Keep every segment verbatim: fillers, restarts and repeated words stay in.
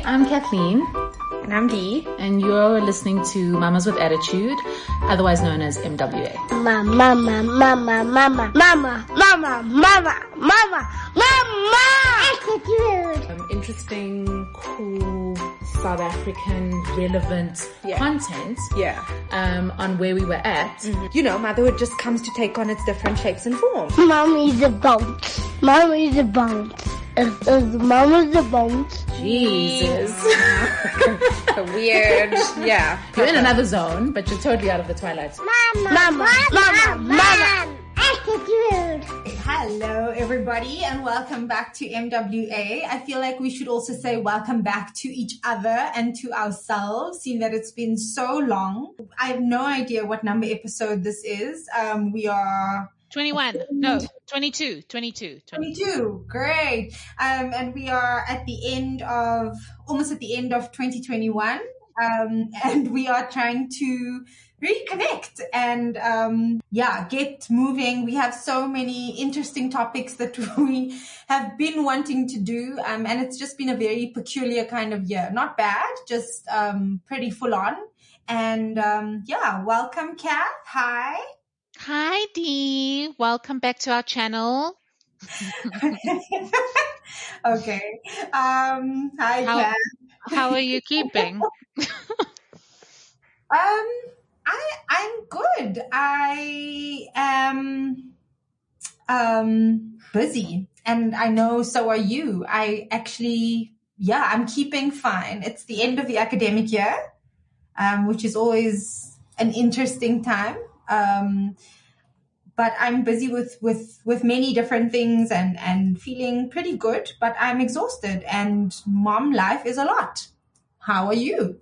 I'm Kathleen. And I'm Dee. And you're listening to Mamas with Attitude, otherwise known as M W A. Mama, mama, mama, mama, mama, mama, mama, mama, mama, Attitude. Um, interesting, cool, South African, relevant Yeah. content Yeah. um, on where we were at. Mm-hmm. You know, motherhood just comes to take on its different shapes and forms. Mommy's a bounce. Mommy's a bounce. Is, is Mommy's a bounce? Jesus. Weird. Yeah. You're in another zone, but you're totally out of the twilight. Mama, mama, mama, mama, Attitude. Hello, everybody, and welcome back to M W A. I feel like we should also say welcome back to each other and to ourselves, seeing that it's been so long. I have no idea what number episode this is. Um, we are... twenty-one. No, twenty-two. twenty-two. twenty-two. Great. Um, and we are at the end of, almost at the end of twenty twenty-one. Um, and we are trying to reconnect and, um, yeah, get moving. We have so many interesting topics that we have been wanting to do. Um, and it's just been a very peculiar kind of year. Not bad, just, um, pretty full on. And, um, yeah, welcome, Kath. Hi. Hi, Dee. Welcome back to our channel. Okay. Um, hi, How, Kath. how are you keeping? Um, I, I'm good. I am, um, busy, and I know so are you. I actually, yeah, I'm keeping fine. It's the end of the academic year, um, which is always an interesting time. Um, but I'm busy with, with, with many different things and, and feeling pretty good, but I'm exhausted, and mom life is a lot. How are you?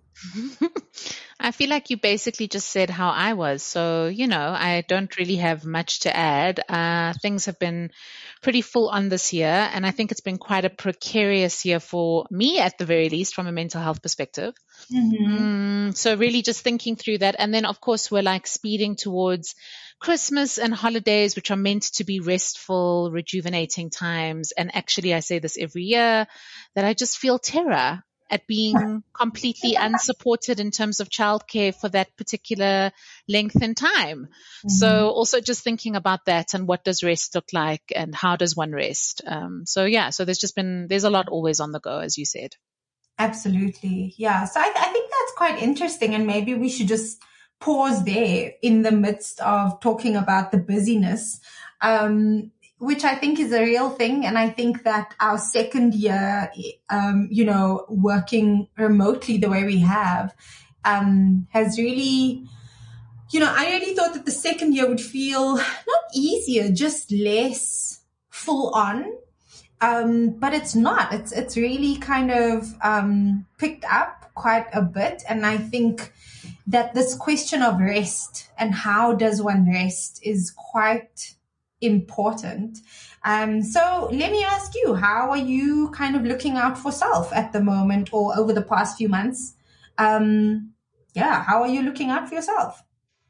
I feel like you basically just said how I was. So, you know, I don't really have much to add. Uh, things have been pretty full on this year, and I think it's been quite a precarious year for me, at the very least, from a mental health perspective. Mm-hmm. Mm, so really just thinking through that. And then, of course, we're like speeding towards Christmas and holidays, which are meant to be restful, rejuvenating times. And actually, I say this every year, that I just feel terror at being completely unsupported in terms of childcare for that particular length in time. Mm-hmm. So also just thinking about that, and what does rest look like, and how does one rest? Um, so yeah, so there's just been, there's a lot always on the go, as you said. Absolutely. Yeah. So I, I think that's quite interesting, and maybe we should just pause there in the midst of talking about the busyness. Um, which I think is a real thing. And I think that our second year, um, you know, working remotely the way we have, um, has really, you know, I really thought that the second year would feel not easier, just less full on. Um, but it's not, it's, it's really kind of, um, picked up quite a bit. And I think that this question of rest and how does one rest is quite important. Um, so let me ask you, how are you kind of looking out for self at the moment, or over the past few months? Um, yeah, how are you looking out for yourself?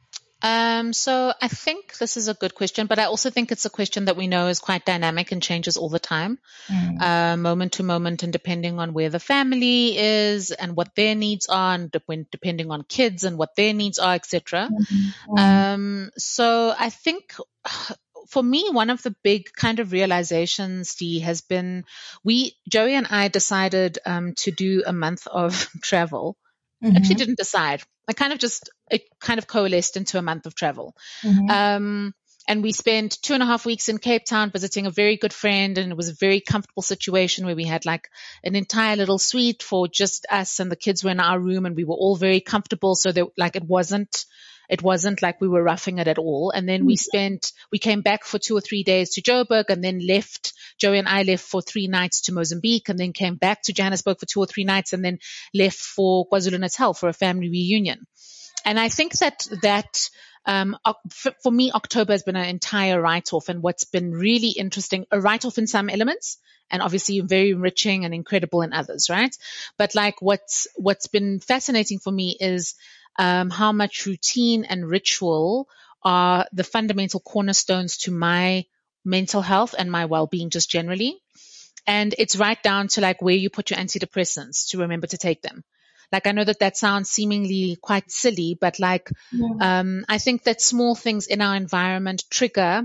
Um, so I think this is a good question, but I also think it's a question that we know is quite dynamic and changes all the time, mm. uh, moment to moment, and depending on where the family is and what their needs are, and depending on kids and what their needs are, et cetera. Mm-hmm. Um, so I think for me, one of the big kind of realizations, Dee, has been, we, Joey and I decided um, to do a month of travel. Mm-hmm. Actually didn't decide. I kind of just, it kind of coalesced into a month of travel. Mm-hmm. Um, and we spent two and a half weeks in Cape Town visiting a very good friend, and it was a very comfortable situation where we had like an entire little suite for just us, and the kids were in our room, and we were all very comfortable. So that, like, it wasn't, It wasn't like we were roughing it at all. And then we spent, we came back for two or three days to Joburg, and then left, Joey and I left for three nights to Mozambique, and then came back to Johannesburg for two or three nights, and then left for KwaZulu-Natal for a family reunion. And I think that, that, um, for me, October has been an entire write-off, and what's been really interesting, a write-off in some elements, and obviously very enriching and incredible in others, right? But like what's, what's been fascinating for me is, Um, how much routine and ritual are the fundamental cornerstones to my mental health and my well-being just generally. and it's right down to like where you put your antidepressants to remember to take them. Like, I know that that sounds seemingly quite silly, but like, yeah. um, I think that small things in our environment trigger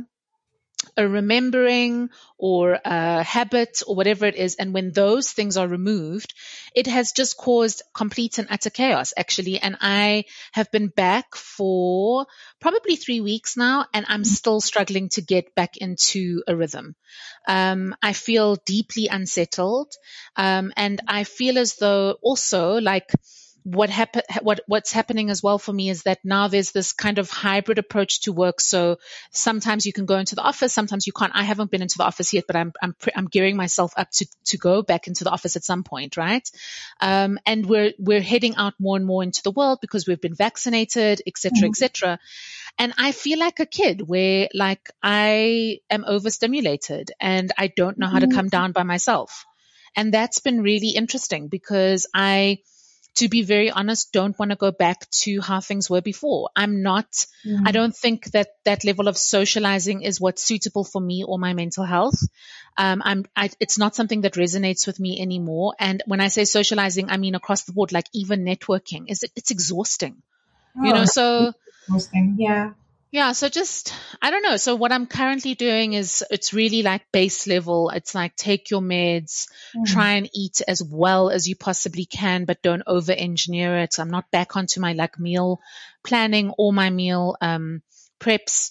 a remembering or a habit or whatever it is. And when those things are removed, it has just caused complete and utter chaos, actually. And I have been back for probably three weeks now, and I'm still struggling to get back into a rhythm. Um, I feel deeply unsettled. Um, and I feel as though also like, What happen, what, what's happening as well for me is that now there's this kind of hybrid approach to work. So sometimes you can go into the office, sometimes you can't. I haven't been into the office yet, but I'm, I'm, I'm gearing myself up to, to go back into the office at some point, right? Um, and we're, we're heading out more and more into the world because we've been vaccinated, et cetera, mm-hmm. et cetera. And I feel like a kid where like I am overstimulated and I don't know how to come down by myself. And that's been really interesting because I, to be very honest, don't want to go back to how things were before. I'm not, mm. I don't think that that level of socializing is what's suitable for me or my mental health. Um, I'm, I, it's not something that resonates with me anymore. And when I say socializing, I mean across the board, like even networking is, it's exhausting, oh, you know, so. Exhausting. Yeah. Yeah. So just, I don't know. So what I'm currently doing is it's really like base level. It's like take your meds, mm. try and eat as well as you possibly can, but don't over engineer it. I'm not back onto my like meal planning or my meal, um, preps.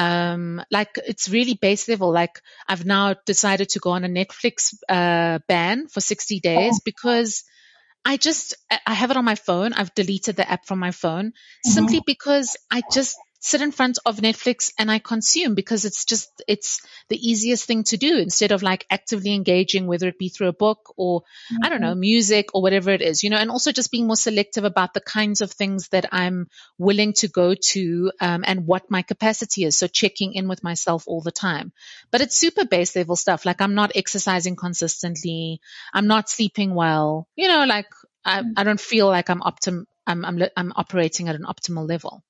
Um, like it's really base level. Like I've now decided to go on a Netflix, uh, ban for sixty days oh. because I just, I have it on my phone. I've deleted the app from my phone mm-hmm. simply because I just sit in front of Netflix and I consume because it's just, it's the easiest thing to do instead of like actively engaging, whether it be through a book or mm-hmm. I don't know, music or whatever it is, you know, and also just being more selective about the kinds of things that I'm willing to go to, um, and what my capacity is. So checking in with myself all the time, but it's super base level stuff. Like I'm not exercising consistently. I'm not sleeping well, you know, like I, I don't feel like I'm optim, I'm, I'm, I'm operating at an optimal level.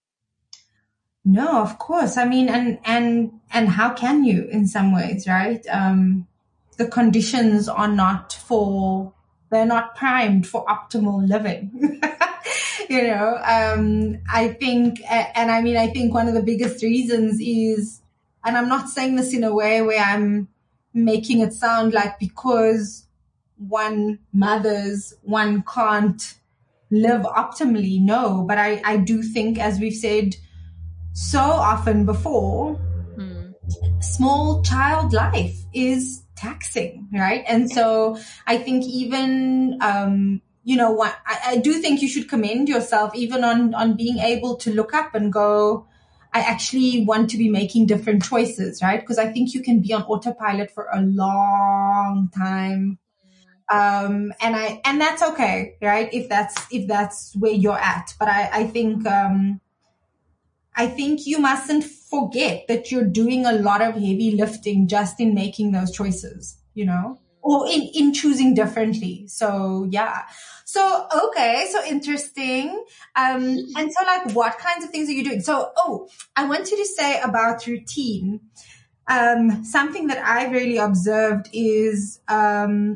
No, of course. I mean, and, and, and how can you in some ways, right? Um, the conditions are not for, they're not primed for optimal living. you know, um, I think, and I mean, I think one of the biggest reasons is, and I'm not saying this in a way where I'm making it sound like because one mothers, one can't live optimally. No, but I, I do think, as we've said so often before, mm. small child life is taxing, right? And so I think even, um, you know, what, I, I do think you should commend yourself even on, on being able to look up and go, I actually want to be making different choices, right? Because I think you can be on autopilot for a long time. Um, and I, and that's okay, right? If that's, if that's where you're at. But I, I think, um, I think you mustn't forget that you're doing a lot of heavy lifting just in making those choices, you know, or in, in choosing differently. So, yeah. So, okay. So interesting. Um, and so like, what kinds of things are you doing? So, oh, I wanted to say about routine. Um, something that I've really observed is, um,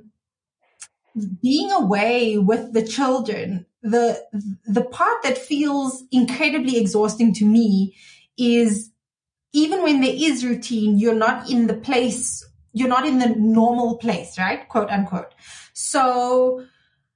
being away with the children. The, the part that feels incredibly exhausting to me is even when there is routine, you're not in the place, you're not in the normal place, right? Quote unquote. So,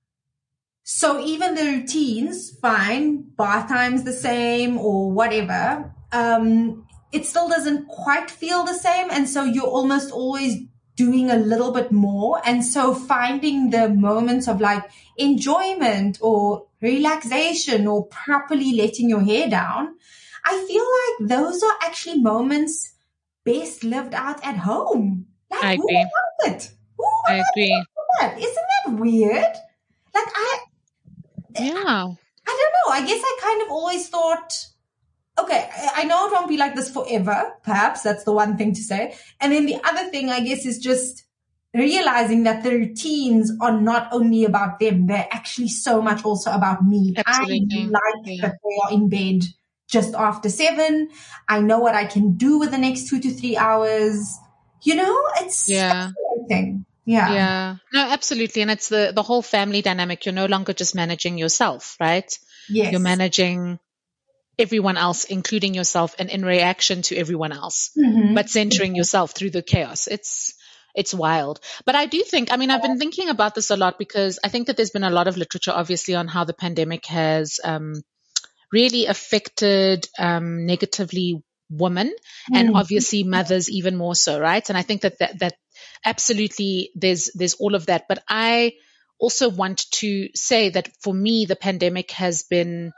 so even the routines, fine, bath time's the same or whatever, um, it still doesn't quite feel the same. And so you're almost always doing a little bit more. And so finding the moments of like enjoyment or relaxation or properly letting your hair down, I feel like those are actually moments best lived out at home. Like, I agree. Who wants it? Who I agree. That? Isn't that weird? Like I, yeah, I, I don't know. I guess I kind of always thought, okay, I know it won't be like this forever. Perhaps that's the one thing to say. And then the other thing, I guess, is just realizing that the routines are not only about them. They're actually so much also about me. Absolutely. I like yeah. that they are in bed just after seven. I know what I can do with the next two to three hours. You know, it's yeah. fascinating. Yeah. Yeah. No, absolutely. And it's the, the whole family dynamic. You're no longer just managing yourself, right? Yes. You're managing everyone else, including yourself, and in reaction to everyone else, Mm-hmm. but centering yourself through the chaos. It's, it's wild. But I do think, I mean, I've been thinking about this a lot because I think that there's been a lot of literature, obviously, on how the pandemic has, um, really affected, um, negatively women and obviously mothers even more so, right? And I think that, that, that absolutely there's, there's all of that. But I also want to say that for me, the pandemic has been,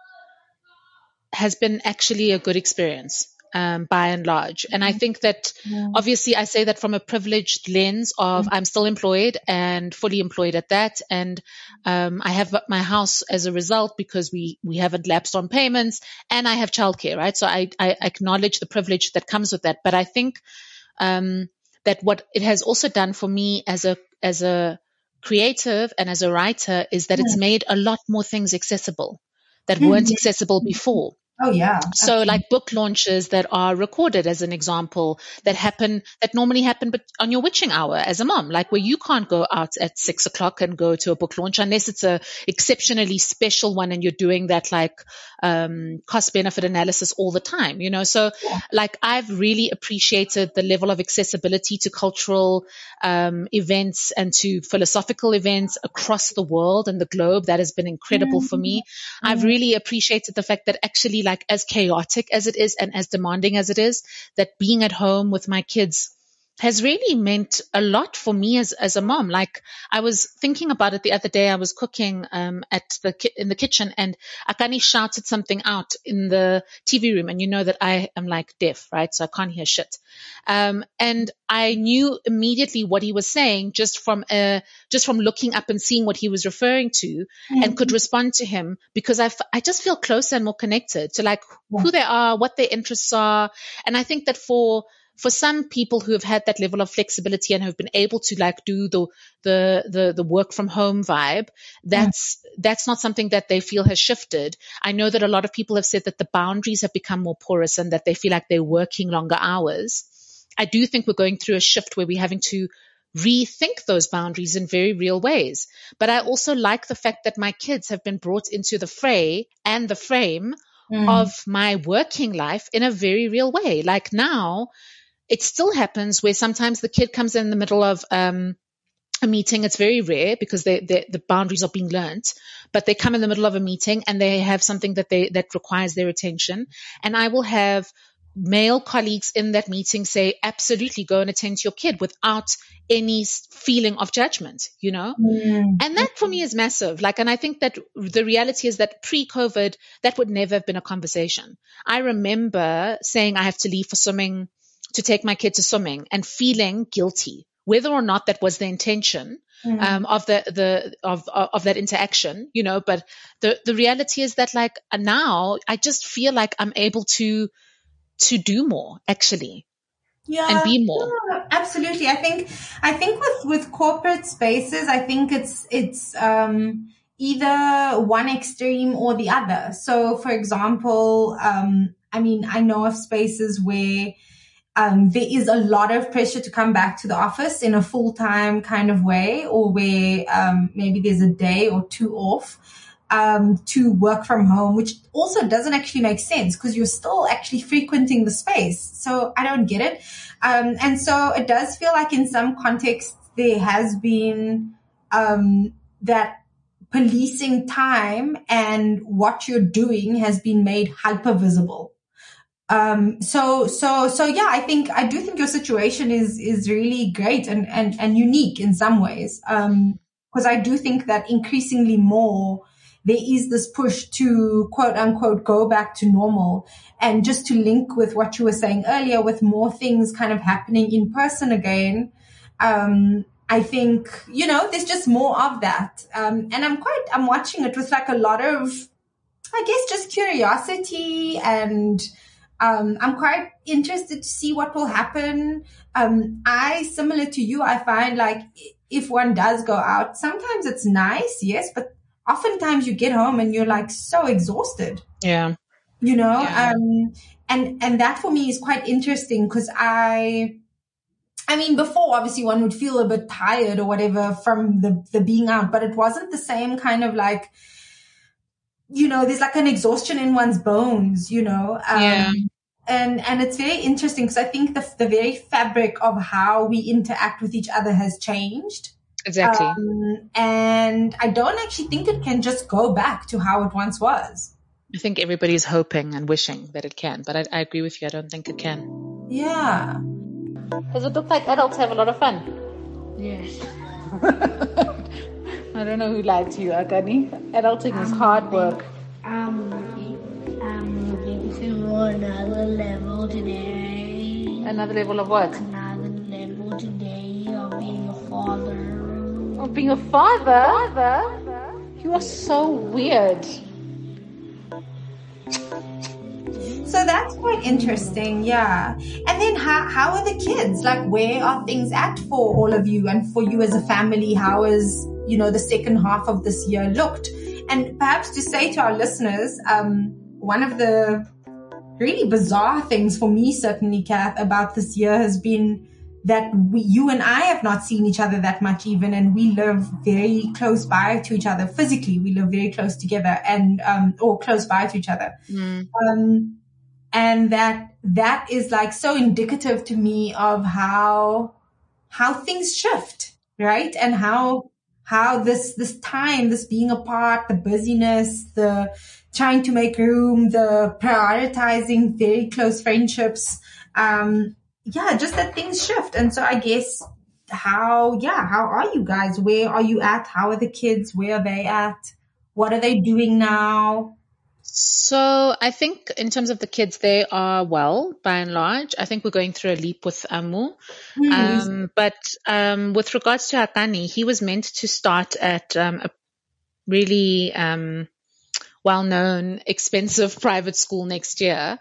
has been actually a good experience, um, by and large. And I think that obviously I say that from a privileged lens of I'm still employed and fully employed at that. And, um, I have my house as a result because we, we haven't lapsed on payments and I have childcare, right? So I, I acknowledge the privilege that comes with that. But I think, um, that what it has also done for me as a, as a creative and as a writer is that it's made a lot more things accessible that weren't accessible before. Oh, yeah. So absolutely. like book launches that are recorded as an example that happen, that normally happen but on your witching hour as a mom, like where you can't go out at six o'clock and go to a book launch unless it's a exceptionally special one and you're doing that like, um, cost benefit analysis all the time, you know? So yeah. like I've really appreciated the level of accessibility to cultural, um, events and to philosophical events across the world and the globe. That has been incredible mm-hmm. for me. Mm-hmm. I've really appreciated the fact that actually like as chaotic as it is and as demanding as it is, that being at home with my kids has really meant a lot for me as, as a mom. Like I was thinking about it the other day. I was cooking, um, at the, ki- in the kitchen and Akani shouted something out in the T V room. And you know that I am like deaf, right? So I can't hear shit. Um, and I knew immediately what he was saying just from, uh, just from looking up and seeing what he was referring to mm-hmm. and could respond to him because I, f- I just feel closer and more connected to like yeah. who they are, what their interests are. And I think that for, For some people who have had that level of flexibility and have been able to like do the, the, the, the work from home vibe, that's, mm. that's not something that they feel has shifted. I know that a lot of people have said that the boundaries have become more porous and that they feel like they're working longer hours. I do think we're going through a shift where we're having to rethink those boundaries in very real ways. But I also like the fact that my kids have been brought into the fray and the frame mm. of my working life in a very real way. Like now, it still happens where sometimes the kid comes in the middle of um, a meeting. It's very rare because they, they, the boundaries are being learnt, but they come in the middle of a meeting and they have something that they that requires their attention. And I will have male colleagues in that meeting say, absolutely, go and attend to your kid without any feeling of judgment, you know? Mm. And that for me is massive. Like, and I think that the reality is that pre-COVID, that would never have been a conversation. I remember saying I have to leave for swimming to take my kid to swimming and feeling guilty, whether or not that was the intention mm. um, of the, the, of, of that interaction, you know, but the, the reality is that like now I just feel like I'm able to, to do more actually. Yeah, and be more. Yeah, absolutely. I think, I think with, with corporate spaces, I think it's, it's, um, either one extreme or the other. So for example, um, I mean, I know of spaces where, Um, there is a lot of pressure to come back to the office in a full-time kind of way, or where um, maybe there's a day or two off um, to work from home, which also doesn't actually make sense because you're still actually frequenting the space. So I don't get it. Um, and so it does feel like in some contexts there has been um, that policing time and what you're doing has been made hyper visible. Um, so, so, so yeah, I think, I do think your situation is, is really great and, and, and unique in some ways. Um, cause I do think that increasingly more there is this push to quote unquote go back to normal. And just to link with what you were saying earlier, with more things kind of happening in person again. Um, I think, you know, there's just more of that. Um, and I'm quite, I'm watching it with like a lot of, I guess, just curiosity and, Um, I'm quite interested to see what will happen. Um, I, similar to you, I find like if one does go out, sometimes it's nice, yes, but oftentimes you get home and you're like so exhausted. Yeah. You know, yeah. um, and, and that for me is quite interesting because I, I mean, before obviously one would feel a bit tired or whatever from the, the being out, but it wasn't the same kind of like, you know, there's like an exhaustion in one's bones, you know. Um, Yeah. And, and it's very interesting because I think the, the very fabric of how we interact with each other has changed. Exactly. Um, and I don't actually think it can just go back to how it once was. I think everybody's hoping and wishing that it can, but I, I agree with you. I don't think it can. Yeah. Does it look like adults have a lot of fun? Yes. I don't know who lied to you, Akani. Adulting is hard work. I'm moving. I'm moving to another level today. Another level of what? Another level today of being a father. Of being a father? Father? You are so weird. So that's quite interesting, yeah. And then how how are the kids? Like, where are things at for all of you and for you as a family? How is, you know, the second half of this year looked? And perhaps to say to our listeners, um, one of the really bizarre things for me, certainly, Kath, about this year has been that we, you and I have not seen each other that much even, and we live very close by to each other physically. We live very close together and, um, or close by to each other. Mm. Um, and that, that is like so indicative to me of how, how things shift, right? And how, how this, this time, this being apart, the busyness, the trying to make room, the prioritizing very close friendships, um, yeah, just that things shift. And so I guess how, yeah, how are you guys? Where are you at? How are the kids? Where are they at? What are they doing now? So I think in terms of the kids, they are well, by and large. I think we're going through a leap with Amu. Mm. Um, but um, with regards to Akani, he was meant to start at um, a really um, well-known, expensive private school next year.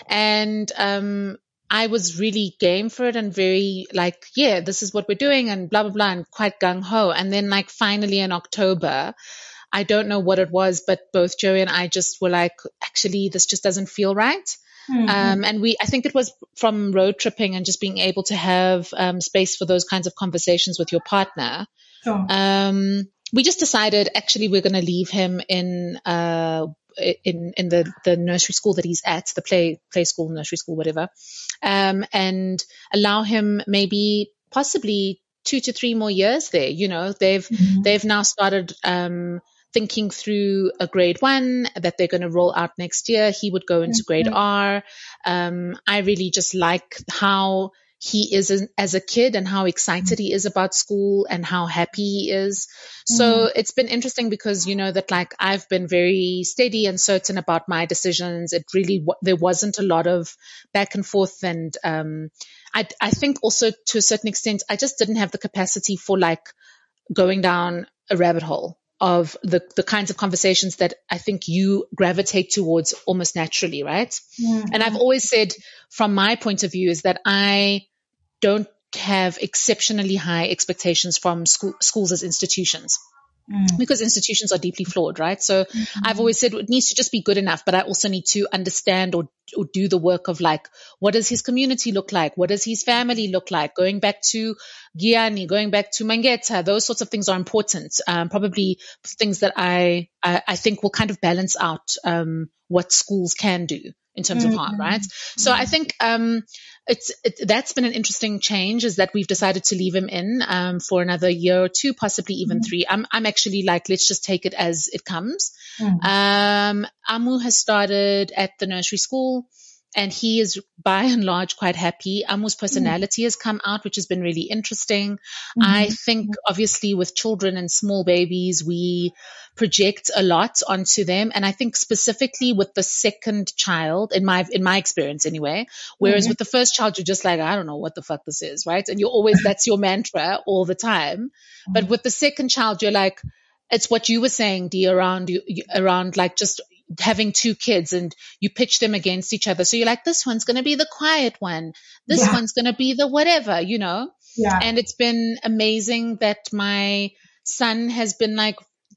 And um, I was really game for it and very like, yeah, this is what we're doing and blah, blah, blah, and quite gung-ho. And then like finally in October, I don't know what it was, but both Joey and I just were like, actually, this just doesn't feel right. Mm-hmm. Um, and we, I think it was from road tripping and just being able to have um, space for those kinds of conversations with your partner. Sure. Um, we just decided actually we're going to leave him in, uh, in, in the, the nursery school that he's at, the play, play school, nursery school, whatever. Um, and allow him maybe possibly two to three more years there. You know, they've, mm-hmm. they've now started, um, thinking through a grade one that they're going to roll out next year. He would go into grade R. Um, I really just like how he is as, as a kid and how excited he is about school and how happy he is. So mm. it's been interesting because, you know, that like I've been very steady and certain about my decisions. It really, there wasn't a lot of back and forth. And, um, I, I think also to a certain extent, I just didn't have the capacity for like going down a rabbit hole of the, the kinds of conversations that I think you gravitate towards almost naturally, right? Mm-hmm. And I've always said from my point of view is that I don't have exceptionally high expectations from school, schools as institutions. Mm. Because institutions are deeply flawed, right? So mm-hmm. I've always said it needs to just be good enough, but I also need to understand or, or do the work of like, what does his community look like? What does his family look like? Going back to Giani, going back to Mangeta, those sorts of things are important. Um, probably things that I, I, I think will kind of balance out, um, what schools can do in terms mm-hmm. of harm, right? Mm-hmm. So I think, um, it's, it, that's been an interesting change is that we've decided to leave him in, um, for another year or two, possibly even mm-hmm. three. I'm, I'm actually like, let's just take it as it comes. Mm-hmm. Um, Amu has started at the nursery school and he is by and large quite happy. Amu's personality mm-hmm. has come out, which has been really interesting. Mm-hmm. I think obviously with children and small babies, we project a lot onto them. And I think specifically with the second child, in my, in my experience anyway, whereas mm-hmm. with the first child, you're just like, I don't know what the fuck this is, right? And you're always, that's your mantra all the time. Mm-hmm. But with the second child, you're like, it's what you were saying, Dee, around you, around like just having two kids and you pitch them against each other. So you're like, this one's going to be the quiet one. This yeah. one's going to be the whatever, you know? Yeah. And it's been amazing that my son has been like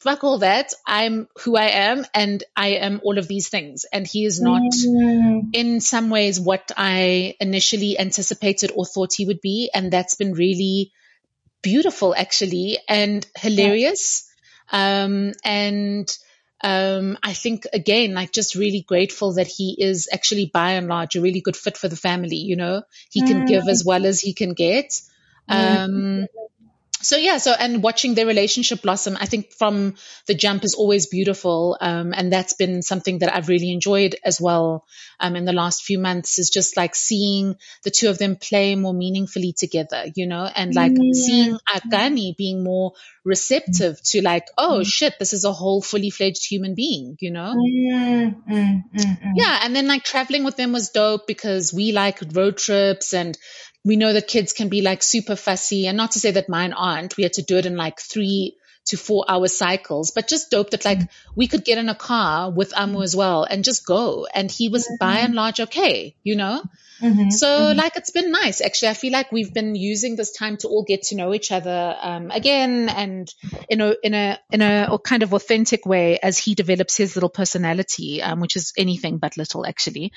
fuck all that. I'm who I am, and I am all of these things. And he is not mm. in some ways what I initially anticipated or thought he would be. And that's been really beautiful, actually, and hilarious. Yeah. Um, and um, I think, again, like just really grateful that he is actually, by and large, a really good fit for the family. You know, he mm. can give as well as he can get. Um, mm. So yeah, so and watching their relationship blossom, I think from the jump is always beautiful, um, and that's been something that I've really enjoyed as well um, in the last few months. Is just like seeing the two of them play more meaningfully together, you know, and like mm. seeing Akani being more receptive to like, oh mm. shit, this is a whole fully fledged human being, you know. Mm, mm, mm, mm. Yeah, and then like traveling with them was dope because we like road trips and. We know that kids can be like super fussy, and not to say that mine aren't. We had to do it in like three to four hour cycles, but just dope that like we could get in a car with Amu as well and just go. And he was mm-hmm. by and large okay, you know? Mm-hmm. So mm-hmm. like it's been nice. Actually, I feel like we've been using this time to all get to know each other um, again, and in a in a in a kind of authentic way as he develops his little personality, um, which is anything but little actually.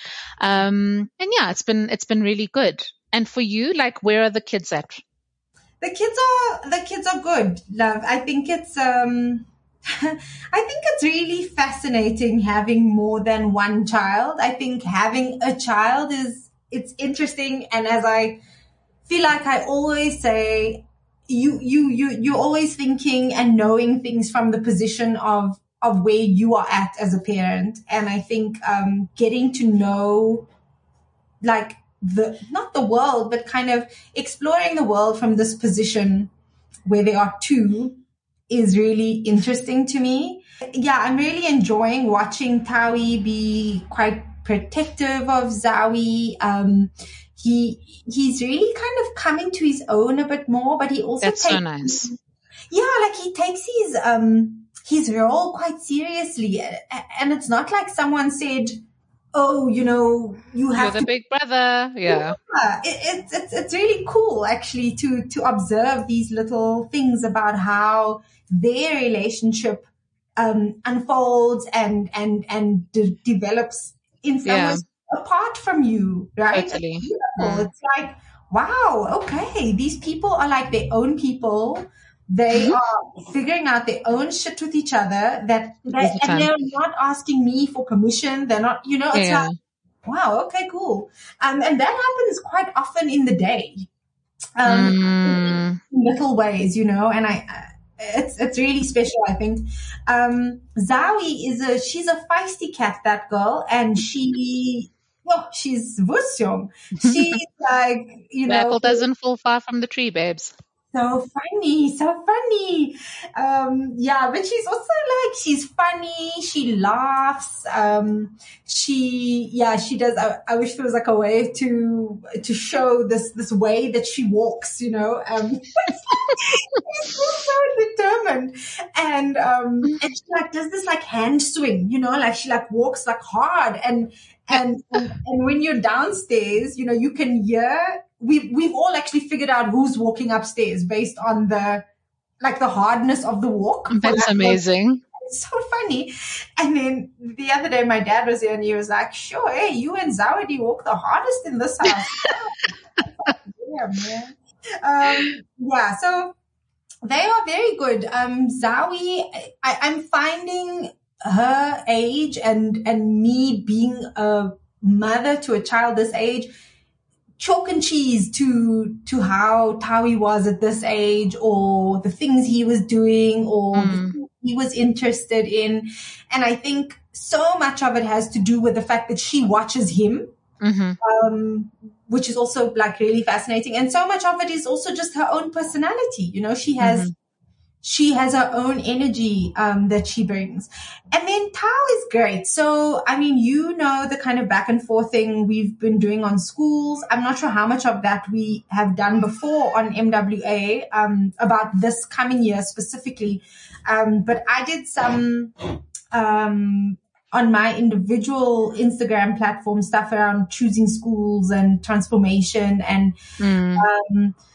Um, and yeah, it's been it's been really good. And for you, like, where are the kids at? The kids are the kids are good, love. I think it's um, I think it's really fascinating having more than one child. I think having a child is it's interesting, and as I feel like I always say, you you you you're always thinking and knowing things from the position of of where you are at as a parent, and I think um, getting to know, like. The not the world, but kind of exploring the world from this position where there are two is really interesting to me. Yeah, I'm really enjoying watching Tawi be quite protective of Zawi. Um, he he's really kind of coming to his own a bit more, but he also that's takes, so nice. Yeah, like he takes his um his role quite seriously, and it's not like someone said. Oh, you know, you have You're the to, big brother. Yeah. yeah. It, it, it's, it's really cool actually to, to observe these little things about how their relationship, um, unfolds and, and, and de- develops in some yeah. ways apart from you, right? Totally. It's beautiful. Mm. It's like, wow, okay. These people are like their own people. They are figuring out their own shit with each other that, they, and they're not asking me for permission. They're not, you know, it's yeah. like, wow, okay, cool. Um, and that happens quite often in the day, um, mm. in little ways, you know, and I, it's, it's really special, I think. Um, Zawi is a, she's a feisty cat, that girl, and she, well, she's wussjong. She's like, you the know. The apple doesn't fall far from the tree, babes. So funny, so funny. Um, yeah, but she's also like, she's funny. She laughs. Um, she, yeah, she does. I, I wish there was like a way to, to show this, this way that she walks, you know, um, she's so determined. And, um, and she like does this like hand swing, you know, like she like walks like hard and, and, and, and when you're downstairs, you know, you can hear, We've, we've all actually figured out who's walking upstairs based on the, like the hardness of the walk. That's amazing. It's so funny. And then the other day my dad was here and he was like, sure, hey, you and Zawadi walk the hardest in this house. Yeah, man. Um, yeah, so they are very good. Um, Zawi, I, I'm finding her age and, and me being a mother to a child this age, chalk and cheese to to how Tawi was at this age, or the things he was doing, or mm. the things he was interested in. And I think so much of it has to do with the fact that she watches him, mm-hmm. um, which is also like really fascinating. And so much of it is also just her own personality. You know, she has mm-hmm. she has her own energy um, that she brings. And then Tao is great. So, I mean, you know, the kind of back and forth thing we've been doing on schools. I'm not sure how much of that we have done before on M W A um, about this coming year specifically. Um, but I did some um, on my individual Instagram platform stuff around choosing schools and transformation and mm. um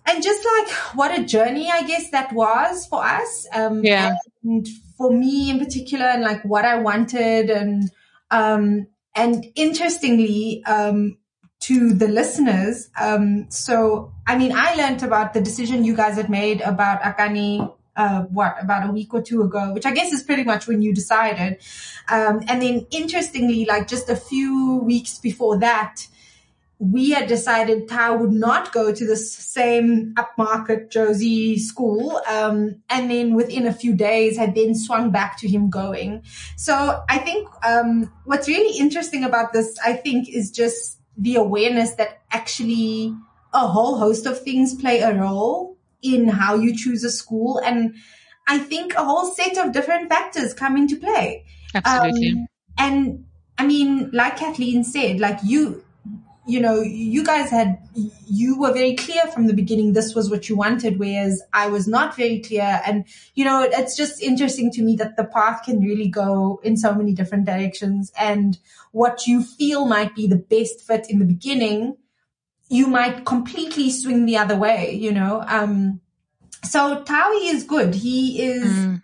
and just like what a journey, I guess, that was for us. Um, Yeah. And for me in particular, and like what I wanted. And, um, and interestingly, um, to the listeners, um, so, I mean, I learned about the decision you guys had made about Akani, uh, what, about a week or two ago, which I guess is pretty much when you decided. Um, and then interestingly, like just a few weeks before that, we had decided Tao would not go to the same upmarket Josie school. Um, and then within a few days had then swung back to him going. So I think, um, what's really interesting about this, I think, is just the awareness that actually a whole host of things play a role in how you choose a school. And I think a whole set of different factors come into play. Absolutely. Um, and I mean, like Kathleen said, like you, you know, you guys had, you were very clear from the beginning, this was what you wanted, whereas I was not very clear. And, you know, it's just interesting to me that the path can really go in so many different directions, and what you feel might be the best fit in the beginning, you might completely swing the other way, you know. Um, so Tawi is good. He is, mm.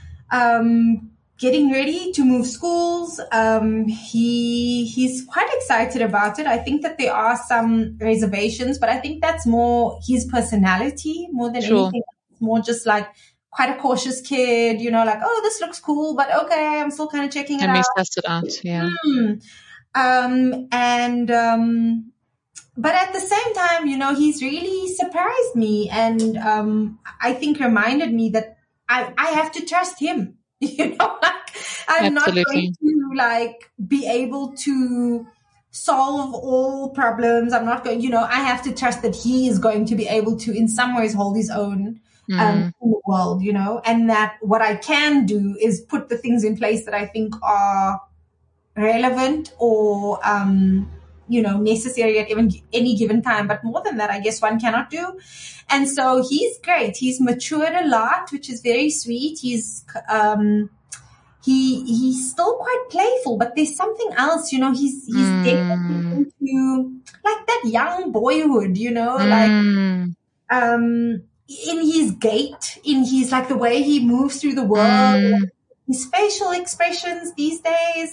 um, getting ready to move schools. Um, he, he's quite excited about it. I think that there are some reservations, but I think that's more his personality more than sure. anything. It's more just like quite a cautious kid, you know, like, oh, this looks cool, but okay, I'm still kind of checking it Let out. me test it out. Yeah. Mm. Um, and, um, but at the same time, you know, he's really surprised me, and, um, I think reminded me that I, I have to trust him. You know, like I'm Absolutely. not going to like be able to solve all problems. I'm not going, you know, I have to trust that he is going to be able to, in some ways, hold his own um, mm. in the world, you know, and that what I can do is put the things in place that I think are relevant or, um, you know, necessary at even any given time. But more than that, I guess one cannot do. And so he's great. He's matured a lot, which is very sweet. He's, um, he, he's still quite playful, but there's something else, you know, he's, he's mm. definitely into like that young boyhood, you know, mm. like, um, in his gait, in his, like the way he moves through the world, mm. his facial expressions these days,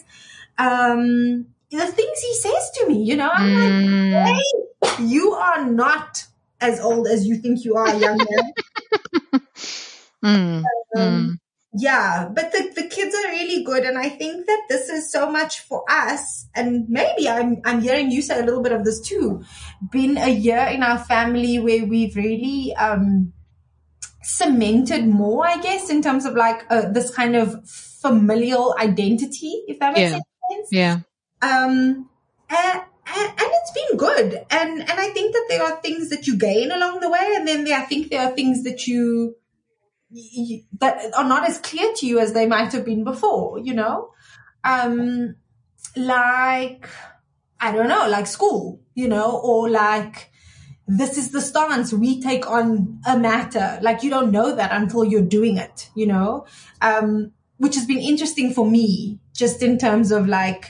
um, the things he says to me, you know, I'm mm. like, hey, you are not as old as you think you are, young man. mm. Um, mm. Yeah, but the, the kids are really good. And I think that this is so much for us. And maybe I'm, I'm hearing you say a little bit of this too. Been a year in our family where we've really, um, cemented more, I guess, in terms of like, uh, this kind of familial identity, if that makes yeah. sense. Yeah. Um, and, and, and it's been good. And, and I think that there are things that you gain along the way. And then there, I think there are things that you, you, that are not as clear to you as they might have been before, you know? Um, like, I don't know, like school, you know, or like, this is the stance we take on a matter. Like, you don't know that until you're doing it, you know? Um, which has been interesting for me, just in terms of like,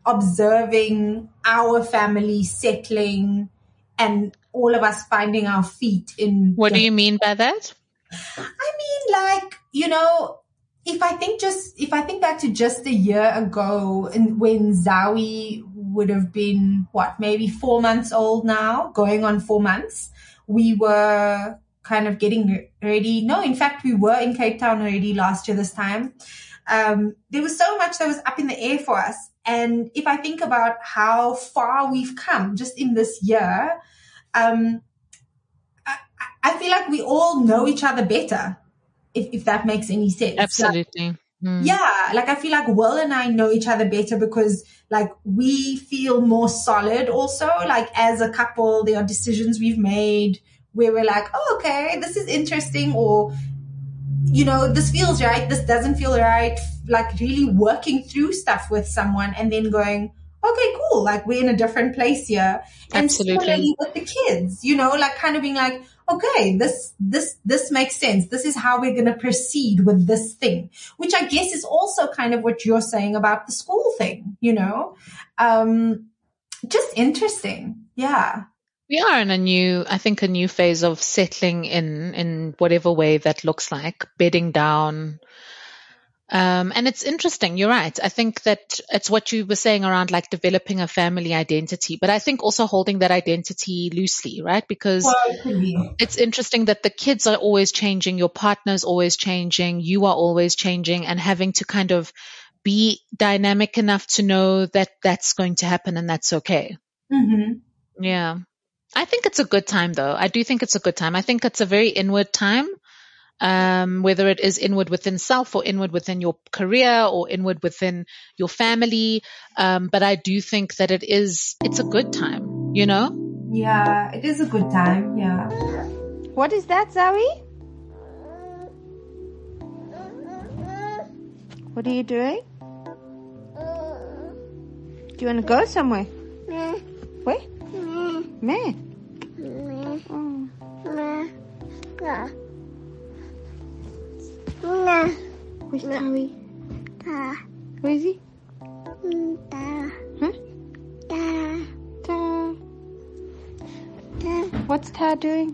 observing our family settling and all of us finding our feet in. What do you mean by that? I mean, like, you know, if I think just, if I think back to just a year ago and when Zawi would have been what, maybe four months old now, going on four months, we were kind of getting ready. No, in fact, we were in Cape Town already last year this time. Um, there was so much that was up in the air for us. And if I think about how far we've come just in this year, um, I, I feel like we all know each other better, if, if that makes any sense. Absolutely. Like, mm. Yeah. Like I feel like Will and I know each other better because like we feel more solid also. Like as a couple, there are decisions we've made where we're like, oh, okay, this is interesting, or, you know, this feels right, this doesn't feel right, like really working through stuff with someone and then going, okay, cool, like we're in a different place here. And Absolutely. similarly with the kids, you know, like kind of being like, okay, this, this, this makes sense. This is how we're going to proceed with this thing, which I guess is also kind of what you're saying about the school thing, you know, um, just interesting. Yeah. We are in a new, I think, a new phase of settling in, in whatever way that looks like, bedding down. Um, and it's interesting. You're right. I think that it's what you were saying around like developing a family identity, but I think also holding that identity loosely, right? Because Totally. it's interesting that the kids are always changing, your partner's always changing, you are always changing, and having to kind of be dynamic enough to know that that's going to happen and that's okay. Mm-hmm. Yeah. I think it's a good time though. I do think it's a good time. I think it's a very inward time. Um, whether it is inward within self or inward within your career or inward within your family. Um, but I do think that it is, it's a good time, you know? Yeah, it is a good time. Yeah. What is that, Zoe? What are you doing? Do you want to go somewhere? Where? Where? Oh. Where's Zoe? Where is he? Huh? Ta. What's Ta doing?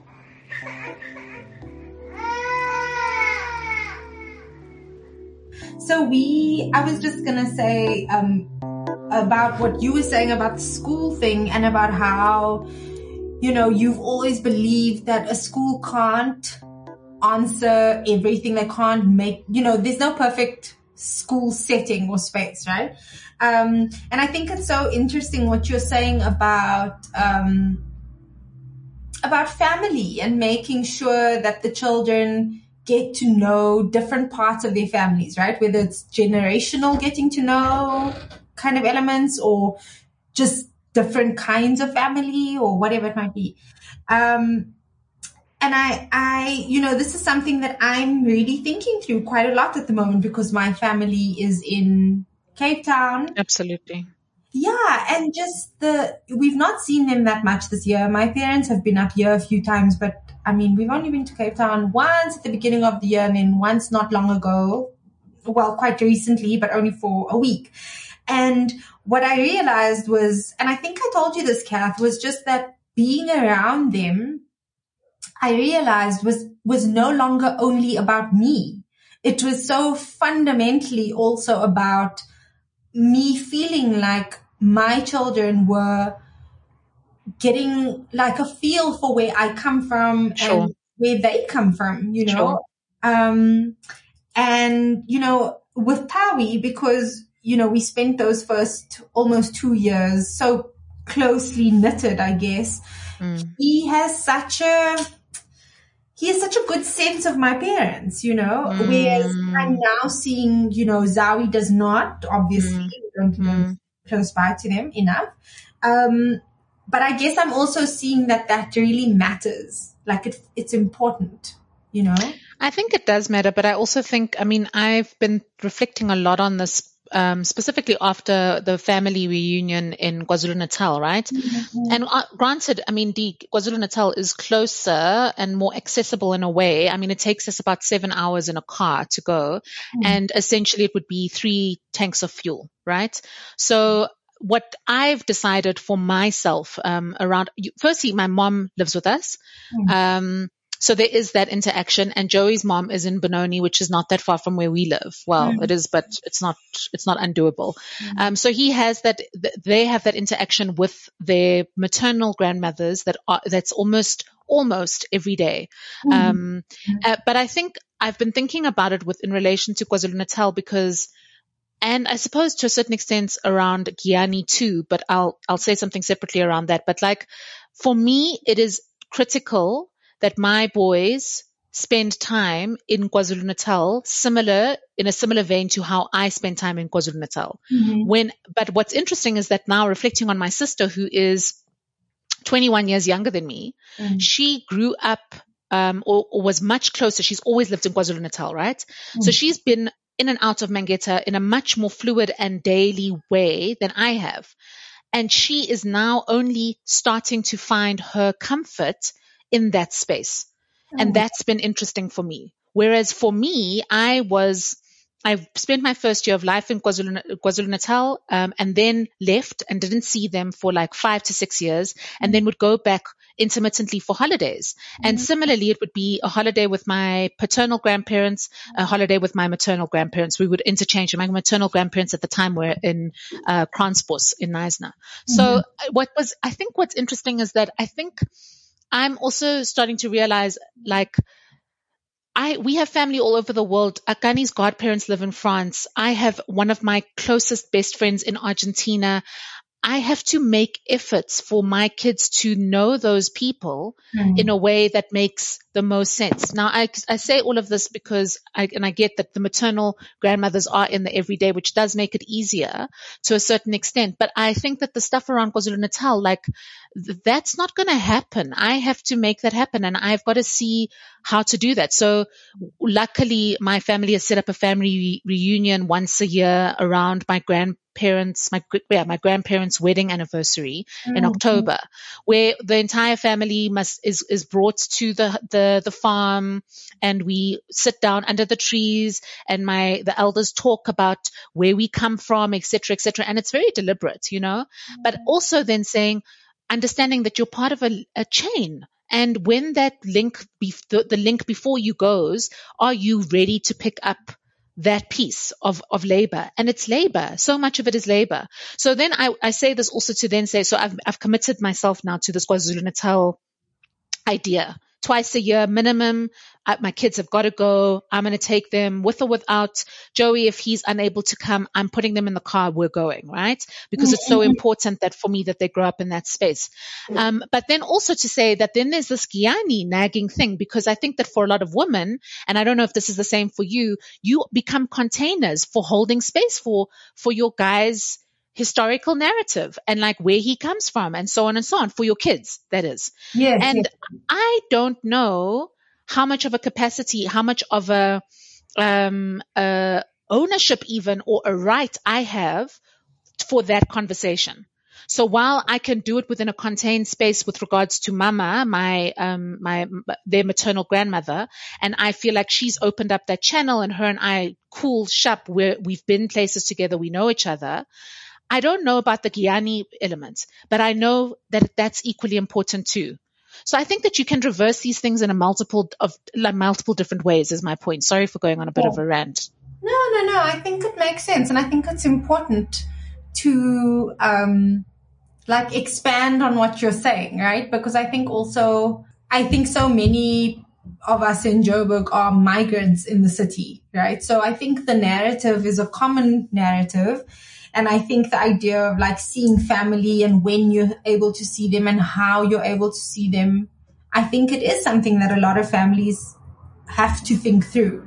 So we, I was just going to say um, about what you were saying about the school thing and about how, you know, you've always believed that a school can't answer everything. They can't make, you know, there's no perfect school setting or space, right? Um, and I think it's so interesting what you're saying about, um, about family and making sure that the children get to know different parts of their families, right? Whether it's generational getting to know kind of elements or just different kinds of family or whatever it might be. Um, and I, I, you know, this is something that I'm really thinking through quite a lot at the moment because my family is in Cape Town. Absolutely. Yeah, and just the, we've not seen them that much this year. My parents have been up here a few times, but I mean, we've only been to Cape Town once at the beginning of the year and then once not long ago. Well, quite recently, but only for a week. And what I realized was, and I think I told you this, Kath, was just that being around them, I realized was, was no longer only about me. It was so fundamentally also about me feeling like my children were getting like a feel for where I come from Sure. and where they come from, you know. Sure. Um, and, you know, with Tawi, because, you know, we spent those first almost two years so closely knitted, I guess, Mm. he has such a, he has such a good sense of my parents, you know, Mm. whereas I'm now seeing, you know, Zoe does not, obviously, Mm. we don't live Mm. close by to them enough. Um, but I guess I'm also seeing that that really matters. Like it, it's important, you know? I think it does matter, but I also think, I mean, I've been reflecting a lot on this, um, specifically after the family reunion in KwaZulu-Natal, right? Mm-hmm. And uh, granted, I mean, the KwaZulu-Natal is closer and more accessible in a way. I mean, it takes us about seven hours in a car to go, Mm. and essentially it would be three tanks of fuel, right? So what I've decided for myself, um, around, firstly, my mom lives with us. Mm. Um, So there is that interaction, and Joey's mom is in Benoni, which is not that far from where we live. Well, Mm. it is, but it's not, it's not undoable. Mm. Um, so he has that, th- they have that interaction with their maternal grandmothers that are, that's almost, almost every day. Mm. Um, uh, but I think I've been thinking about it with, in relation to KwaZulu-Natal because, and I suppose to a certain extent around Giyani too, but I'll, I'll say something separately around that. But like, for me, it is critical that my boys spend time in KwaZulu-Natal, similar, in a similar vein to how I spend time in KwaZulu-Natal. Mm-hmm. When, but what's interesting is that now reflecting on my sister, who is twenty-one years younger than me, Mm. she grew up, um, or, or was much closer. She's always lived in KwaZulu-Natal, right? Mm. So she's been in and out of Mangeta in a much more fluid and daily way than I have. And she is now only starting to find her comfort in that space. And Oh. that's been interesting for me. Whereas for me, I was I spent my first year of life in KwaZulu, KwaZulu-Natal, um, and then left and didn't see them for like five to six years and then would go back intermittently for holidays. And similarly, it would be a holiday with my paternal grandparents, a holiday with my maternal grandparents. We would interchange. My maternal grandparents at the time were in uh, Kransbos in Knysna. So mm-hmm. what was, I think what's interesting is that I think I'm also starting to realize like, I, we have family all over the world. Akani's godparents live in France. I have one of my closest best friends in Argentina. I have to make efforts for my kids to know those people mm. in a way that makes the most sense. Now, I, I say all of this because I, and I get that the maternal grandmothers are in the everyday, which does make it easier to a certain extent. But I think that the stuff around KwaZulu-Natal, like th- that's not going to happen. I have to make that happen, and I've got to see how to do that. So luckily, my family has set up a family re- reunion once a year around my grandparents, my yeah, my grandparents' wedding anniversary mm-hmm. in October, where the entire family must is is brought to the the the farm, and we sit down under the trees, and my the elders talk about where we come from, et cetera, et cetera. And it's very deliberate, you know. Mm-hmm. But also then saying, understanding that you're part of a, a chain. And when that link, be, the, the link before you goes, are you ready to pick up that piece of, of labor? And it's labor. So much of it is labor. So then I, I say this also to then say, so I've, I've committed myself now to this KwaZulu-Natal idea. Twice a year minimum. Uh, my kids have got to go. I'm going to take them with or without Joey. If he's unable to come, I'm putting them in the car. We're going, right? Because it's so important that for me that they grow up in that space. Um, but then also to say that then there's this Giyani nagging thing, because I think that for a lot of women, and I don't know if this is the same for you, you become containers for holding space for, for your guys' historical narrative and like where he comes from and so on and so on for your kids, that is. Yes, and yes. I don't know how much of a capacity, how much of a, um, uh, ownership even or a right I have for that conversation. So while I can do it within a contained space with regards to Mama, my, um, my, their maternal grandmother, and I feel like she's opened up that channel and her and I cool shop where we've been places together. We know each other. I don't know about the Giyani element, but I know that that's equally important too. So I think that you can reverse these things in a multiple of like, multiple different ways is my point. Sorry for going on a bit yeah. of a rant. No, no, no. I think it makes sense. And I think it's important to, um, like expand on what you're saying, right? Because I think also, I think so many of us in Joburg are migrants in the city, right? So I think the narrative is a common narrative. And I think the idea of like seeing family and when you're able to see them and how you're able to see them, I think it is something that a lot of families have to think through.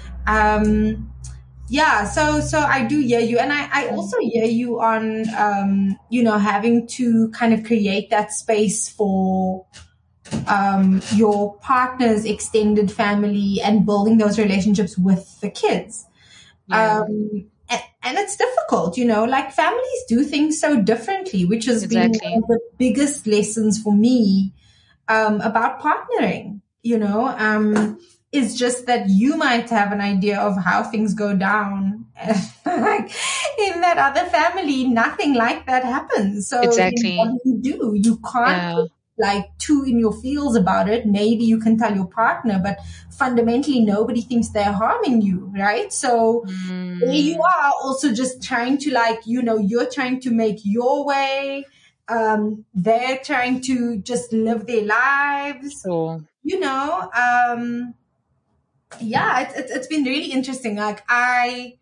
Um, yeah, so, so I do hear you. And I, I also hear you on, um, you know, having to kind of create that space for, um, your partner's extended family and building those relationships with the kids. Yeah. Um, And it's difficult, you know, like families do things so differently, which has exactly. been one of the biggest lessons for me um, about partnering, you know, um, is just that you might have an idea of how things go down. Like in that other family, nothing like that happens. So exactly. what do you do? You can't yeah. like too in your feels about it. Maybe you can tell your partner, but fundamentally nobody thinks they're harming you, right? So mm. there you are also just trying to like, you know, you're trying to make your way. Um, they're trying to just live their lives, sure. you know? Um, yeah, it's, it's, it's been really interesting. Like I,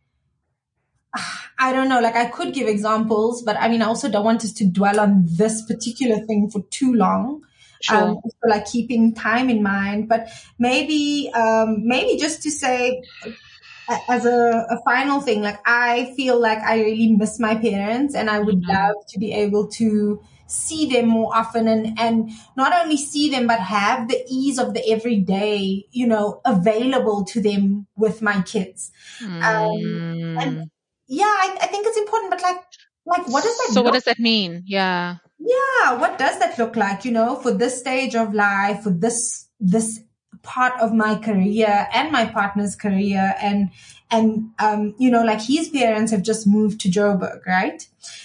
I don't know, like I could give examples, but I mean, I also don't want us to dwell on this particular thing for too long. Sure. Um, so like keeping time in mind, but maybe, um, maybe just to say as a, a final thing, like I feel like I really miss my parents and I would mm-hmm. love to be able to see them more often and, and not only see them, but have the ease of the everyday, you know, available to them with my kids. Mm. Um, and yeah, I, I think it's important, but like, like what does that So look what does that mean? Yeah. Yeah. What does that look like, you know, for this stage of life, for this, this part of my career and my partner's career. And, and, um, you know, like his parents have just moved to Joburg, right?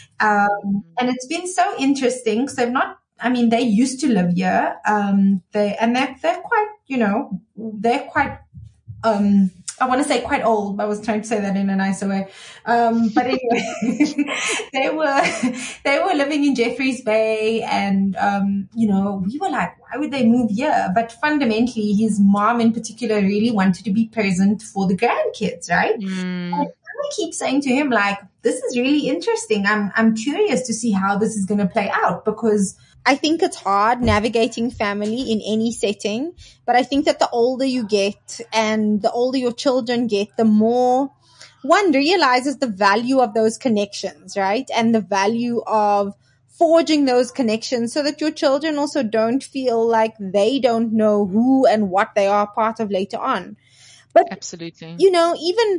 Um, and it's been so interesting because they've not, I mean, they used to live here. Um, they, and they're, they're quite, you know, they're quite, um, I want to say quite old, but I was trying to say that in a nicer way. Um, but anyway, they were, they were living in Jeffreys Bay, and, um, you know, we were like, why would they move here? But fundamentally, his mom in particular really wanted to be present for the grandkids, right? Mm. And I keep saying to him, like, this is really interesting. I'm, I'm curious to see how this is going to play out, because I think it's hard navigating family in any setting, but I think that the older you get and the older your children get, the more one realizes the value of those connections, right? And the value of forging those connections so that your children also don't feel like they don't know who and what they are part of later on. But absolutely, you know, even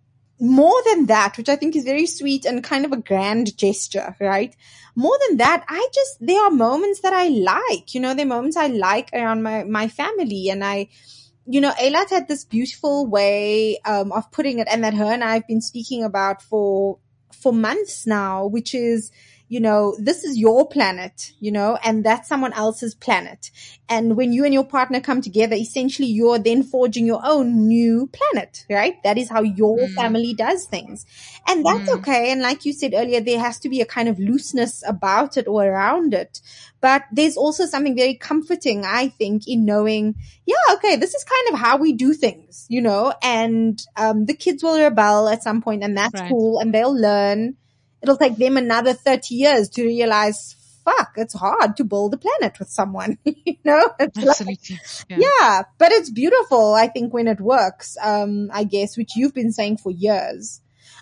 more than that, which I think is very sweet and kind of a grand gesture, right? More than that, I just, there are moments that I like, you know, there are moments I like around my, my family. And I, you know, Eilat had this beautiful way, um, of putting it, and that her and I have been speaking about for, for months now, which is, you know, this is your planet, you know, and that's someone else's planet. And when you and your partner come together, essentially you're then forging your own new planet, right? That is how your mm. family does things. And that's mm. okay. And like you said earlier, there has to be a kind of looseness about it or around it. But there's also something very comforting, I think, in knowing, yeah, okay, this is kind of how we do things, you know, and um the kids will rebel at some point, and that's right. cool, and they'll learn. It'll take them another thirty years to realize, fuck, it's hard to build a planet with someone, you know? It's Absolutely. Like, yeah. yeah, but it's beautiful, I think, when it works, um, I guess, which you've been saying for years.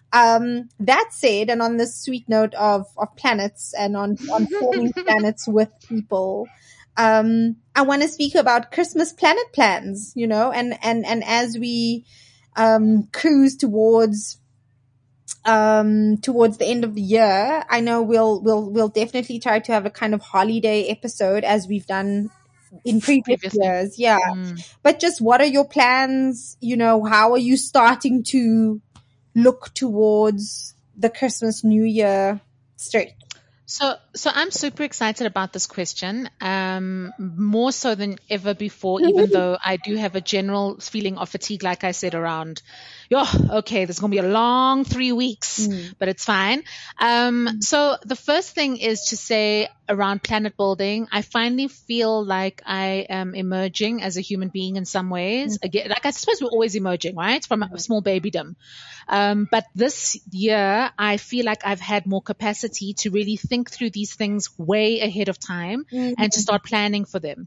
Um, that said, and on this sweet note of, of planets and on, on forming planets with people, um, I want to speak about Christmas planet plans, you know, and, and, and as we, um, cruise towards um towards the end of the year, I know we'll we'll we'll definitely try to have a kind of holiday episode as we've done in previous Previously. years. Yeah. Mm. But just what are your plans? You know, how are you starting to look towards the Christmas New Year straight? So, so I'm super excited about this question, um, more so than ever before, even though I do have a general feeling of fatigue, like I said, around, oh, okay, there's going to be a long three weeks, mm. but it's fine. Um, mm. so the first thing is to say around planet building, I finally feel like I am emerging as a human being in some ways. Mm. Again, like I suppose we're always emerging, right? From a small babydom. Um, but this year, I feel like I've had more capacity to really think through these things way ahead of time mm-hmm. and to start planning for them.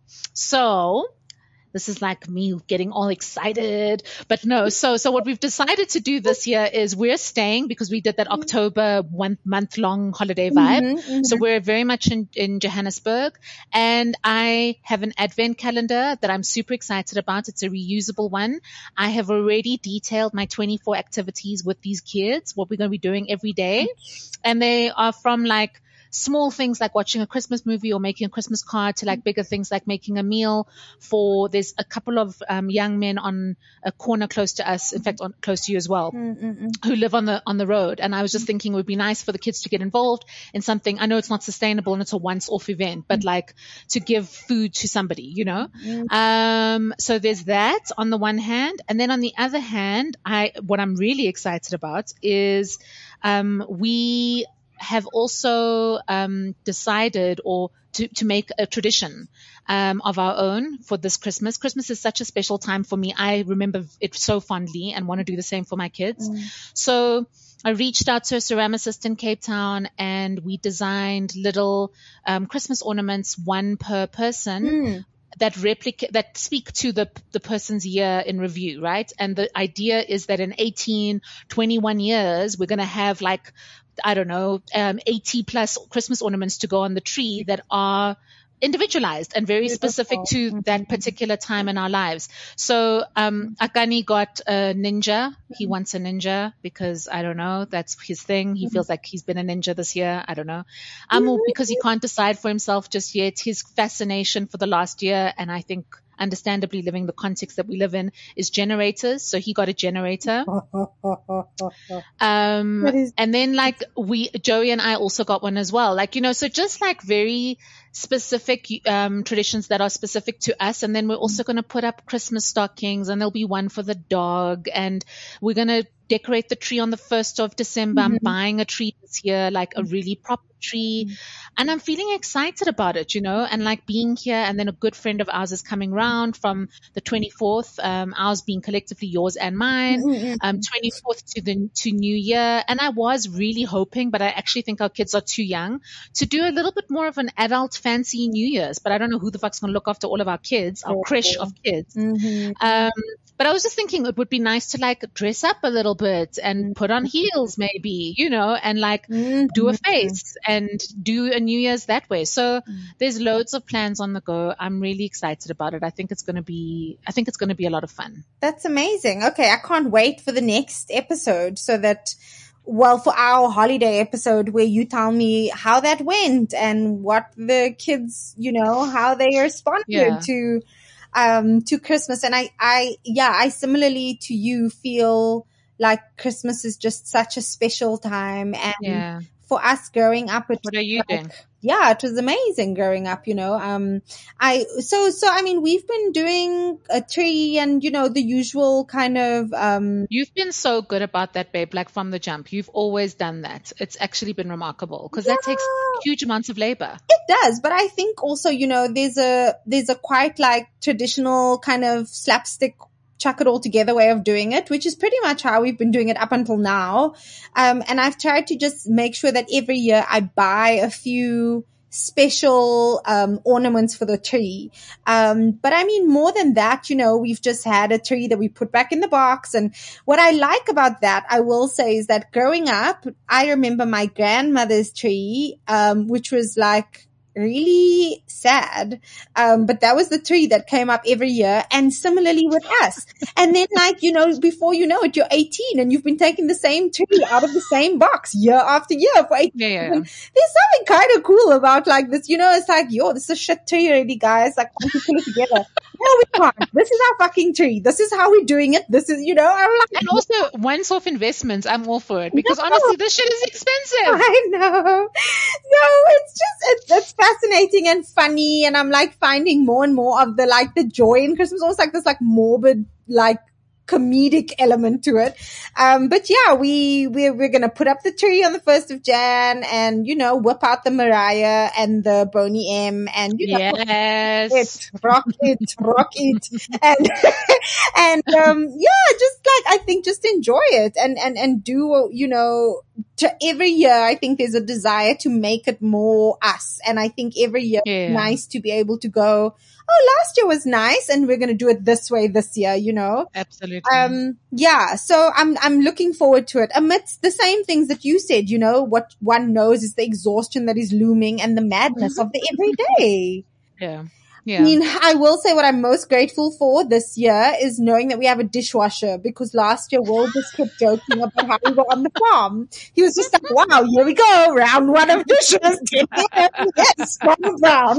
So this is like me getting all excited, but no. So, so what we've decided to do this year is we're staying because we did that October one month long holiday vibe. Mm-hmm, mm-hmm. So we're very much in, in Johannesburg, and I have an advent calendar that I'm super excited about. It's a reusable one. I have already detailed my twenty-four activities with these kids, what we're going to be doing every day. And they are from like small things like watching a Christmas movie or making a Christmas card to like bigger things like making a meal for, there's a couple of um, young men on a corner close to us, in fact, on, close to you as well, Mm-mm. who live on the, on the road. And I was just thinking it would be nice for the kids to get involved in something. I know it's not sustainable and it's a once off event, but like to give food to somebody, you know? Mm-hmm. Um, so there's that on the one hand. And then on the other hand, I, what I'm really excited about is, um, we, have also um, decided or to, to make a tradition um, of our own for this Christmas. Christmas is such a special time for me. I remember it so fondly and want to do the same for my kids. Mm. So I reached out to a ceramicist in Cape Town, and we designed little um, Christmas ornaments, one per person. Mm. that replicate, that speak to the, the person's year in review, right? And the idea is that in eighteen, twenty-one years, we're going to have like, I don't know, um, eighty plus Christmas ornaments to go on the tree that are individualized and very Beautiful. specific to mm-hmm. that particular time in our lives. So, um, Akani got a ninja. Mm-hmm. He wants a ninja because I don't know, that's his thing. He mm-hmm. feels like he's been a ninja this year. I don't know. Amu, mm-hmm. because he can't decide for himself just yet, his fascination for the last year. And I think understandably living the context that we live in, is generators. So he got a generator. Um, is- and then like we, Joey and I also got one as well. Like, you know, so just like very specific um, traditions that are specific to us. And then we're also going to put up Christmas stockings, and there'll be one for the dog. And we're going to decorate the tree on the first of December. Mm-hmm. I'm buying a tree this year, like a really proper tree. Mm-hmm. And I'm feeling excited about it, you know, and like being here. And then a good friend of ours is coming round from the twenty-fourth, um, ours being collectively yours and mine, mm-hmm. um, twenty-fourth to the to New Year. And I was really hoping, but I actually think our kids are too young to do a little bit more of an adult fancy New Year's. But I don't know who the fuck's going to look after all of our kids, our creche of kids. Mm-hmm. Um, but I was just thinking it would be nice to like dress up a little bit and put on heels maybe, you know, and like mm-hmm. do a face and do a New Year's that way. So mm-hmm. there's loads of plans on the go. I'm really excited about it. I think it's going to be, I think it's going to be a lot of fun. That's amazing. Okay. I can't wait for the next episode so that, well, for our holiday episode where you tell me how that went and what the kids, you know, how they responded yeah. to Um, to Christmas. And I, I, yeah, I similarly to you feel like Christmas is just such a special time. And yeah. for us growing up, it what are you like, doing? Yeah, it was amazing growing up, you know. Um, I, so, so, I mean, we've been doing a tree and, you know, the usual kind of, um, you've been so good about that, babe, like from the jump. You've always done that. It's actually been remarkable because yeah. that takes huge amounts of labor. It does. But I think also, you know, there's a, there's a quite like traditional kind of slapstick chuck it all together way of doing it, which is pretty much how we've been doing it up until now. Um, and I've tried to just make sure that every year I buy a few special, um, ornaments for the tree. Um, but I mean, more than that, you know, we've just had a tree that we put back in the box. And what I like about that, I will say, is that growing up, I remember my grandmother's tree, um, which was like, really sad. Um, but that was the tree that came up every year, and similarly with us. And then like, you know, before you know it, you're eighteen and you've been taking the same tree out of the same box year after year for eighteen. Yeah, yeah. There's something kind of cool about like this, you know, it's like, yo, this is a shit tree already, guys. Like, can't we pull it together? No, we can't. This is our fucking tree. This is how we're doing it. This is, you know, I'm like, and also once-off investments, I'm all for it because no. honestly, this shit is expensive. I know. No, it's just, it's, it's fascinating and funny, and I'm like finding more and more of the like the joy in Christmas, almost like this like morbid like comedic element to it. Um, but yeah, we, we're, we're going to put up the tree on the first of Jan and, you know, whip out the Mariah and the Boney M and, you know, yes. it, rock it, rock it. And, and, um, yeah, just like, I think just enjoy it and, and, and do, you know, to every year, I think there's a desire to make it more us. And I think every year yeah. it's nice to be able to go, oh, last year was nice and we're going to do it this way this year, you know? Absolutely. Um, yeah. So I'm, I'm looking forward to it amidst the same things that you said, you know, what one knows is the exhaustion that is looming and the madness of the everyday. Yeah. Yeah. I mean, I will say what I'm most grateful for this year is knowing that we have a dishwasher, because last year Will just kept joking about how we were on the farm. He was just like, wow, here we go, round one of dishes. Yes, from brown.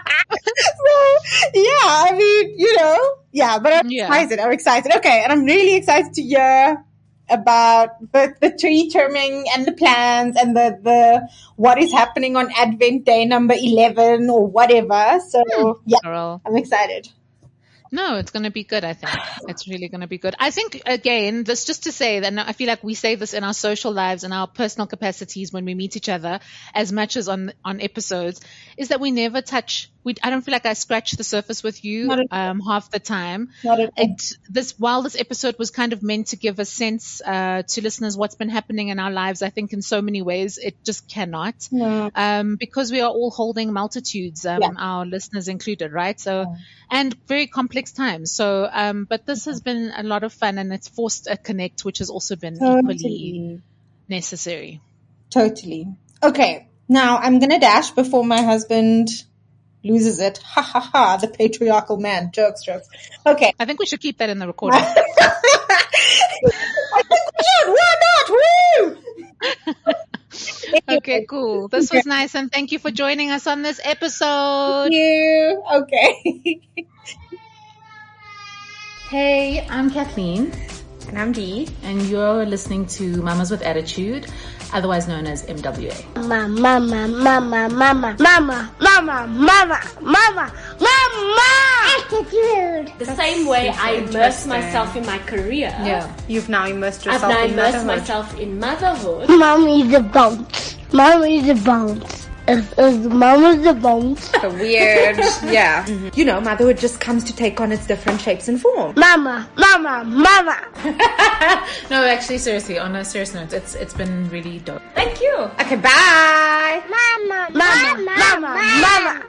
So, yeah, I mean, you know, yeah, but I'm yeah. excited. I'm excited. Okay, and I'm really excited to hear about the, the tree trimming and the plans and the, the, what is happening on Advent day number eleven or whatever. So yeah, Girl. I'm excited. No, it's going to be good, I think. It's really going to be good. I think, again, this just to say that I feel like we say this in our social lives and our personal capacities when we meet each other as much as on, on episodes, is that we never touch, we, I don't feel like I scratch the surface with you um, half the time. Not at all. It, this, while this episode was kind of meant to give a sense uh, to listeners what's been happening in our lives, I think in so many ways it just cannot. No. Um, because we are all holding multitudes, um, Yeah. our listeners included, right? So, Yeah. and very complex times. So, um, but this has been a lot of fun and it's forced a connect, which has also been Totally. equally necessary. Totally. Okay. Now I'm going to dash before my husband loses it. Ha ha ha. The patriarchal man. Jokes, jokes. Okay. I think we should keep that in the recording. I think we should. Why not? Woo! Okay, cool. This was nice, and thank you for joining us on this episode. Thank you. Okay. Hey, I'm Kathleen. And I'm Dee. And you're listening to Mamas with Attitude, otherwise known as M W A. Mama, mama, mama, mama, mama, mama, mama, mama, mama. Attitude. The same way I immerse myself in my career. Yeah. You've now immersed I've yourself now in immersed motherhood. myself in motherhood. Mommy's a bounce. Mommy's a bounce. Is, is Mommy's a bounce. A weird, yeah. Mm-hmm. You know, motherhood just comes to take on its different shapes and forms. Mama, mama, mama. No, actually, seriously, on a serious note, it's it's been really dope. Thank you. Okay, bye. Mama, mama, mama, mama.